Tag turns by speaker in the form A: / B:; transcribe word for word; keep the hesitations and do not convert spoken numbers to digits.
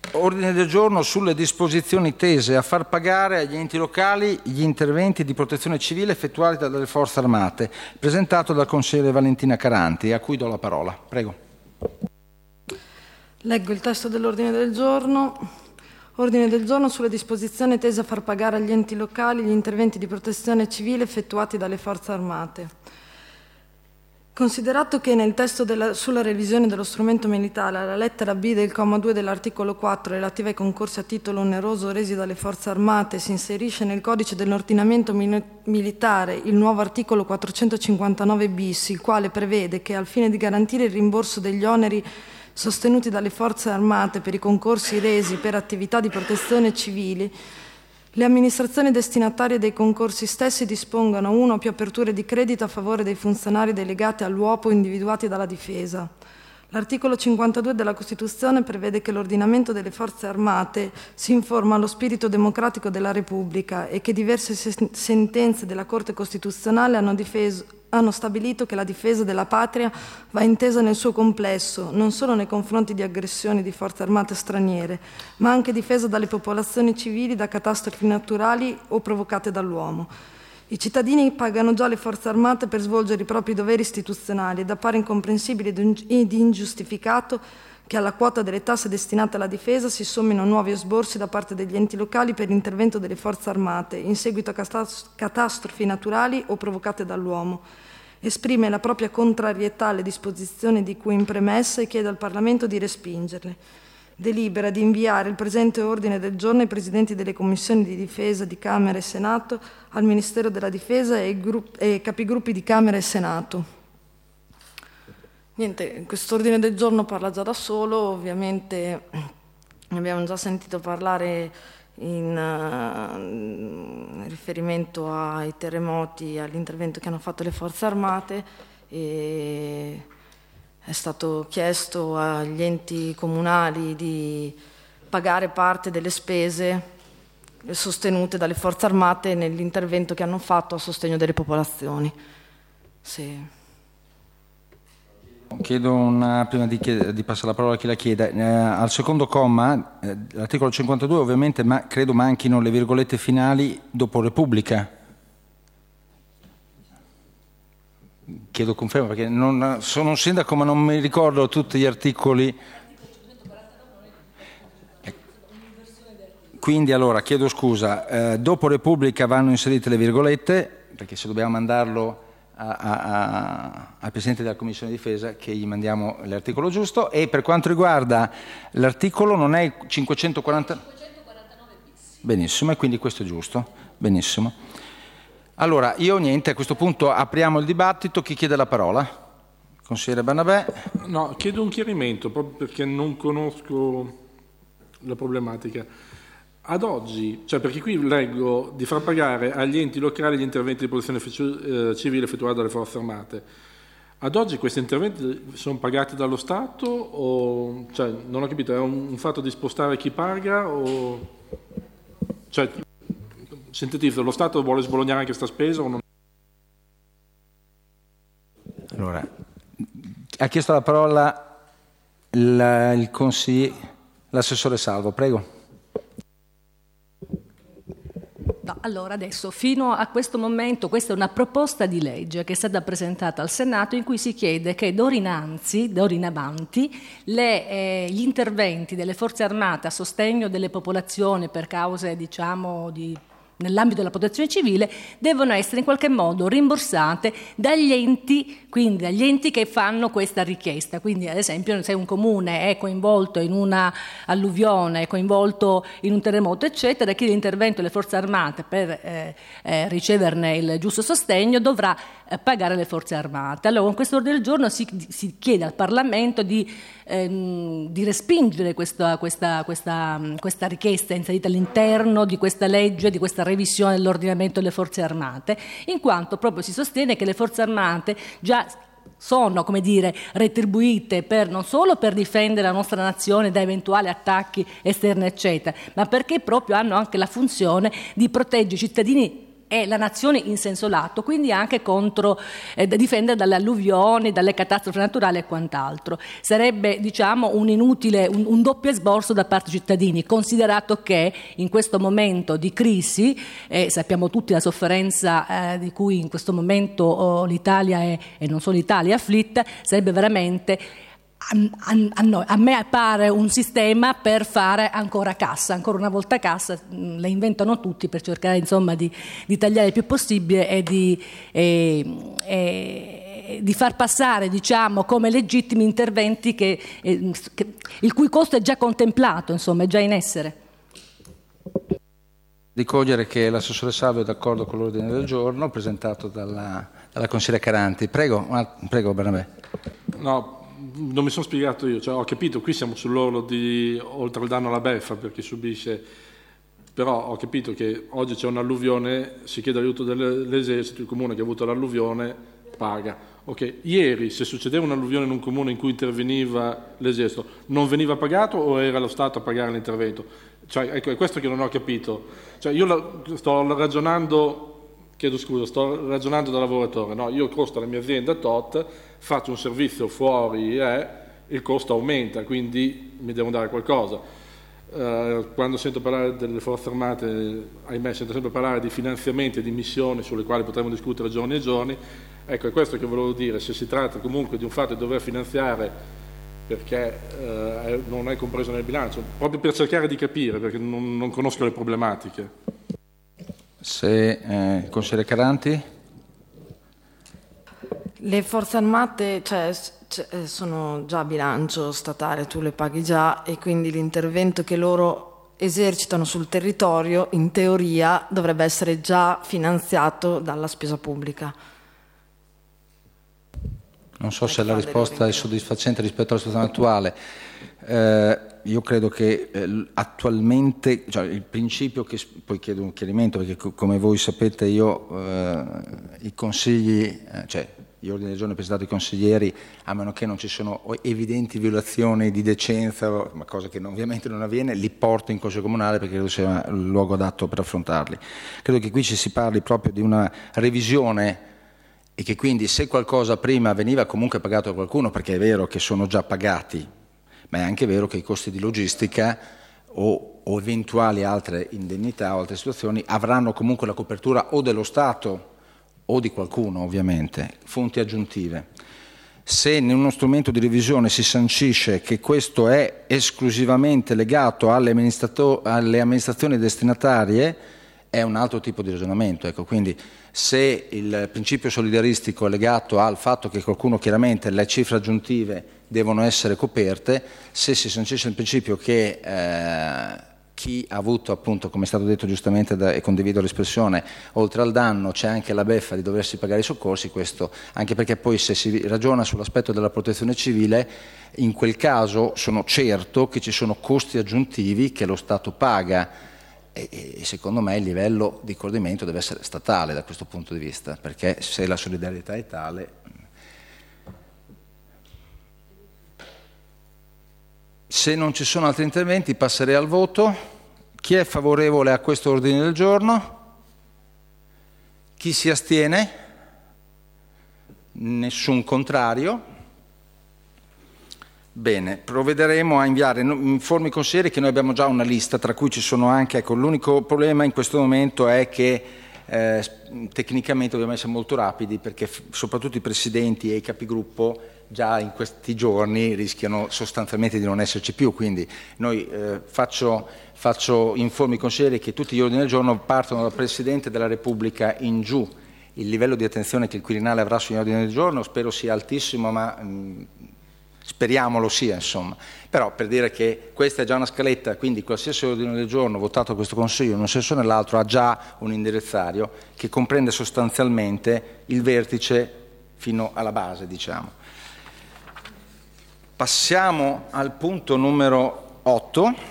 A: Ordine del giorno sulle disposizioni tese a far pagare agli enti locali gli interventi di protezione civile effettuati dalle forze armate, presentato dal consigliere Valentina Caranti, a cui do la parola. Prego.
B: Leggo il testo dell'ordine del giorno. Ordine del giorno sulle disposizioni tese a far pagare agli enti locali gli interventi di protezione civile effettuati dalle forze armate. Considerato che nel testo della, sulla revisione dello strumento militare, la lettera B del comma due dell'articolo quattro relativa ai concorsi a titolo oneroso resi dalle forze armate si inserisce nel codice dell'ordinamento militare il nuovo articolo quattrocentocinquantanove bis, il quale prevede che al fine di garantire il rimborso degli oneri sostenuti dalle forze armate per i concorsi resi per attività di protezione civili, le amministrazioni destinatarie dei concorsi stessi dispongano una o più aperture di credito a favore dei funzionari delegati all'U O P O individuati dalla Difesa. L'articolo cinquantadue della Costituzione prevede che l'ordinamento delle forze armate si informa allo spirito democratico della Repubblica e che diverse sentenze della Corte Costituzionale hanno difeso hanno stabilito che la difesa della patria va intesa nel suo complesso, non solo nei confronti di aggressioni di forze armate straniere, ma anche difesa dalle popolazioni civili da catastrofi naturali o provocate dall'uomo. I cittadini pagano già le forze armate per svolgere i propri doveri istituzionali ed appare incomprensibile ed ingiustificato che alla quota delle tasse destinate alla difesa si sommino nuovi esborsi da parte degli enti locali per l'intervento delle forze armate in seguito a catastrofi naturali o provocate dall'uomo. Esprime la propria contrarietà alle disposizioni di cui in premessa e chiede al Parlamento di respingerle. Delibera di inviare il presente ordine del giorno ai Presidenti delle Commissioni di Difesa di Camera e Senato, al Ministero della Difesa e ai, gruppi, e ai capigruppi di Camera e Senato. Niente, quest'ordine del giorno parla già da solo, ovviamente ne abbiamo già sentito parlare in, uh, in riferimento ai terremoti, all'intervento che hanno fatto le forze armate, e è stato chiesto agli enti comunali di pagare parte delle spese sostenute dalle forze armate nell'intervento che hanno fatto a sostegno delle popolazioni. Sì.
A: Chiedo una, prima di, chied- di passare la parola a chi la chiede, eh, al secondo comma, eh, l'articolo cinquantadue ovviamente ma, credo manchino le virgolette finali dopo Repubblica. Chiedo conferma perché non, sono un sindaco ma non mi ricordo tutti gli articoli. Eh, quindi allora chiedo scusa, eh, dopo Repubblica vanno inserite le virgolette, perché se dobbiamo mandarlo A, a, a, al Presidente della Commissione Difesa che gli mandiamo l'articolo giusto, e per quanto riguarda l'articolo non è il cinquecentoquaranta... cinquecentoquarantanove bis. Benissimo, e quindi questo è giusto. Benissimo. Allora, io niente, a questo punto apriamo il dibattito. Chi chiede la parola? Consigliere Bernabè.
C: No, chiedo un chiarimento proprio perché non conosco la problematica. Ad oggi, cioè perché qui leggo di far pagare agli enti locali gli interventi di protezione civile effettuati dalle forze armate. Ad oggi questi interventi sono pagati dallo Stato o, cioè, non ho capito, è un, un fatto di spostare chi paga o, cioè, sintetizzo, lo Stato vuole sbolognare anche questa spesa o non?
A: Allora, ha chiesto la parola il, il consigliere, l'assessore Salvo, prego.
D: No, allora adesso fino a questo momento questa è una proposta di legge che è stata presentata al Senato in cui si chiede che d'ora innanzi, d'ora in avanti le, eh, gli interventi delle forze armate a sostegno delle popolazioni per cause diciamo di nell'ambito della protezione civile devono essere in qualche modo rimborsate dagli enti, quindi dagli enti che fanno questa richiesta. Quindi ad esempio se un comune è coinvolto in una alluvione, è coinvolto in un terremoto eccetera, chi l'intervento delle forze armate per eh, eh, riceverne il giusto sostegno dovrà eh, pagare le forze armate. Allora con questo ordine del giorno si, si chiede al Parlamento di, ehm, di respingere questa, questa, questa, questa richiesta inserita all'interno di questa legge, di questa revisione dell'ordinamento delle forze armate, in quanto proprio si sostiene che le forze armate già sono, come dire, retribuite per, non solo per difendere la nostra nazione da eventuali attacchi esterni eccetera, ma perché proprio hanno anche la funzione di proteggere i cittadini e la nazione in senso lato, quindi anche contro, eh, difendere dalle alluvioni, dalle catastrofi naturali e quant'altro. Sarebbe, diciamo, un inutile, un, un doppio esborso da parte dei cittadini, considerato che in questo momento di crisi, eh, sappiamo tutti la sofferenza eh, di cui in questo momento oh, l'Italia è, e non solo l'Italia è afflitta, sarebbe veramente... A, a, noi, a me appare un sistema per fare ancora cassa, ancora una volta cassa, le inventano tutti per cercare insomma di, di tagliare il più possibile e di, e, e, di far passare, diciamo, come legittimi interventi che, che, il cui costo è già contemplato, insomma, è già in essere.
A: Di cogliere che l'assessore Salvio è d'accordo con l'ordine del giorno presentato dalla, dalla consigliera Caranti. Prego, prego Bernabé.
C: No, non mi sono spiegato io, cioè, ho capito, qui siamo sull'orlo di oltre al danno alla beffa per chi subisce, però ho capito che oggi c'è un'alluvione, si chiede l'aiuto dell'esercito, il comune che ha avuto l'alluvione paga. Ok, ieri se succedeva un'alluvione in un comune in cui interveniva l'esercito, non veniva pagato o era lo Stato a pagare l'intervento? Cioè, ecco, è questo che non ho capito. Cioè, io la, sto ragionando... Chiedo scusa, sto ragionando da lavoratore, no? Io costo alla mia azienda tot, faccio un servizio fuori e eh, il costo aumenta, quindi mi devono dare qualcosa. Eh, quando sento parlare delle forze armate, ahimè, sento sempre parlare di finanziamenti e di missioni sulle quali potremo discutere giorni e giorni. Ecco, è questo che volevo dire, se si tratta comunque di un fatto di dover finanziare perché eh, non è compreso nel bilancio, proprio per cercare di capire, perché non, non conosco le problematiche.
A: Se eh, consigliere Caranti?
B: Le forze armate cioè, cioè, sono già a bilancio statale, tu le paghi già e quindi l'intervento che loro esercitano sul territorio in teoria dovrebbe essere già finanziato dalla spesa pubblica.
A: Non so se la risposta è soddisfacente rispetto alla situazione attuale. Eh, io credo che eh, attualmente, cioè, il principio che, poi chiedo un chiarimento perché co- come voi sapete io eh, i consigli, eh, cioè gli ordini del giorno presentati ai consiglieri, a meno che non ci sono evidenti violazioni di decenza, ma cosa che non, ovviamente non avviene, li porto in Consiglio Comunale perché credo sia il luogo adatto per affrontarli. Credo che qui ci si parli proprio di una revisione e che quindi se qualcosa prima veniva comunque pagato da qualcuno, perché è vero che sono già pagati, ma è anche vero che i costi di logistica o, o eventuali altre indennità o altre situazioni avranno comunque la copertura o dello Stato o di qualcuno, ovviamente, fonti aggiuntive. Se in uno strumento di revisione si sancisce che questo è esclusivamente legato alle, alle amministrazioni destinatarie, è un altro tipo di ragionamento. Ecco, quindi se il principio solidaristico è legato al fatto che qualcuno chiaramente le cifre aggiuntive devono essere coperte, se si sancisce il principio che eh, chi ha avuto, appunto, come è stato detto giustamente da, e condivido l'espressione, oltre al danno c'è anche la beffa di doversi pagare i soccorsi, questo anche perché poi se si ragiona sull'aspetto della protezione civile, in quel caso sono certo che ci sono costi aggiuntivi che lo Stato paga. E, e secondo me il livello di coordinamento deve essere statale da questo punto di vista, perché se la solidarietà è tale. Se non ci sono altri interventi passerei al voto. Chi è favorevole a questo ordine del giorno? Chi si astiene? Nessun contrario? Bene, provvederemo a inviare, informo i consiglieri che noi abbiamo già una lista, tra cui ci sono anche, ecco, l'unico problema in questo momento è che eh, tecnicamente dobbiamo essere molto rapidi perché f- soprattutto i presidenti e i capigruppo già in questi giorni rischiano sostanzialmente di non esserci più, quindi noi eh, faccio, faccio informo i consiglieri che tutti gli ordini del giorno partono dal Presidente della Repubblica in giù. Il livello di attenzione che il Quirinale avrà sugli ordini del giorno spero sia altissimo, ma mh, speriamo lo sia, insomma. Però per dire che questa è già una scaletta, quindi qualsiasi ordine del giorno votato a questo Consiglio in un senso o nell'altro ha già un indirizzario che comprende sostanzialmente il vertice fino alla base, diciamo. Passiamo al punto numero otto.